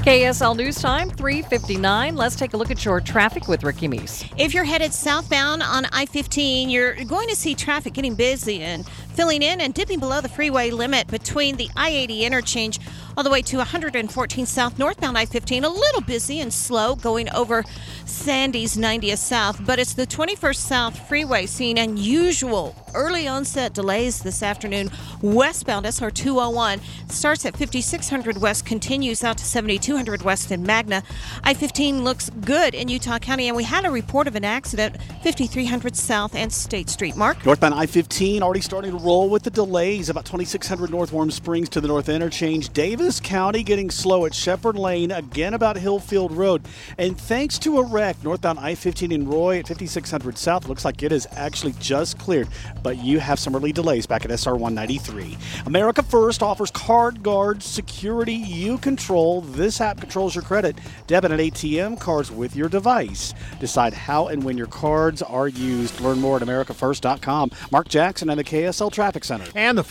KSL News Time, 3:59. Let's take a look at your traffic with Ricky Meese. If you're headed southbound on I-15, you're going to see traffic getting busy and filling in and dipping below the freeway limit between the I-80 interchange all the way to 114 South. Northbound I-15, a little busy and slow going over Sandy's 90th South, but it's the 21st South freeway seeing unusual early onset delays this afternoon. Westbound SR 201 starts at 5600 West, continues out to 7200 West in Magna. I-15 looks good in Utah County, and we had a report of an accident 5300 South and State Street. Mark? Northbound I-15 already starting to roll with the delays about 2600 North Warm Springs to the North Interchange. Davis County getting slow at Shepherd Lane, again about Hillfield Road. And thanks to a wreck, northbound I-15 in Roy at 5600 South looks like it is actually just cleared, but you have some early delays back at SR 193. America First offers Card Guard security you control. This app controls your credit, debit, and ATM cards with your device. Decide how and when your cards are used. Learn more at americafirst.com. Mark Jackson and the KSL Traffic Center. And the